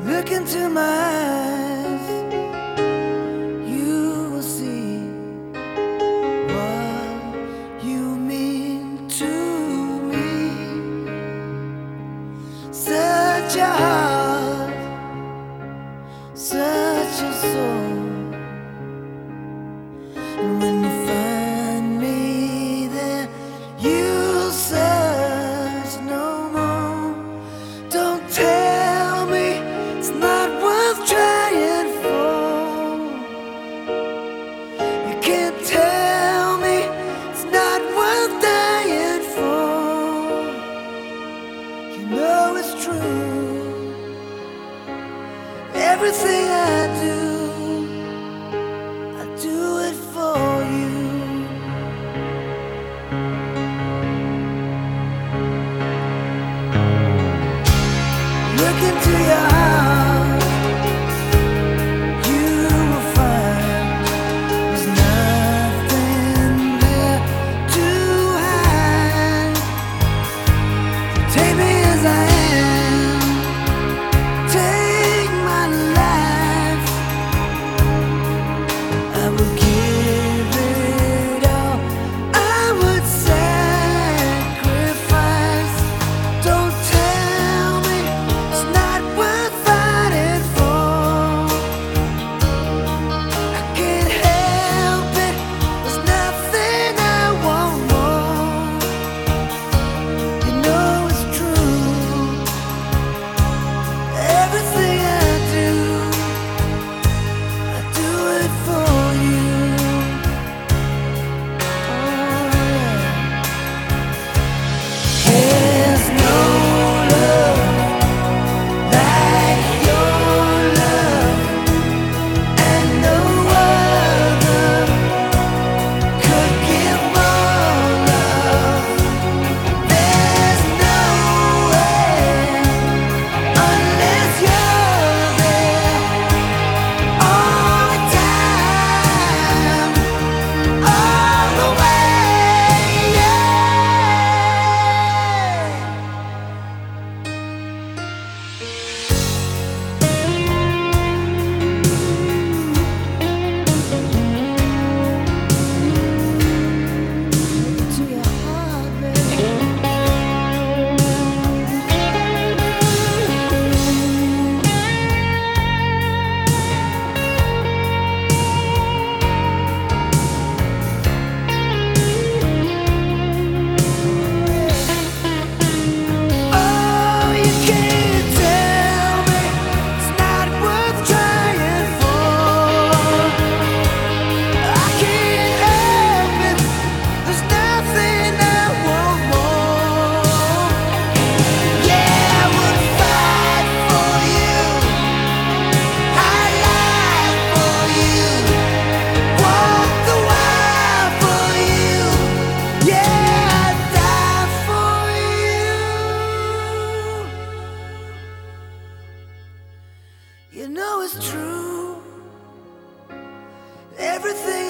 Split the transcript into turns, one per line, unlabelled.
Look into my eyes, you will see what you mean to me. Such a heart, such a soul. And when you find me there, you'll search no more. Don't tell me it's not worth trying for. You can't tell me it's not worth dying for. You know it's true. Everything I do it for you. Look into your heart, you will find there's nothing there to hide. Take me as I am, take my life. I will give it all, I would sacrifice. Don't tell me it's not worth fighting for. I can't help it, there's nothing I want more. You know it's true. Everything I do it for you. Oh yeah. There's no love like your love, and no other could give more love. There's no way unless you're there all the time, all the way, yeah. To your heart, baby. Oh, you can't tell me it's not worth trying for. I can't help it, there's nothing I want more. Yeah, I would fight for you, I'd lie for you, walk the wire for you. Yeah, I'd die for you. You know it's true. Everything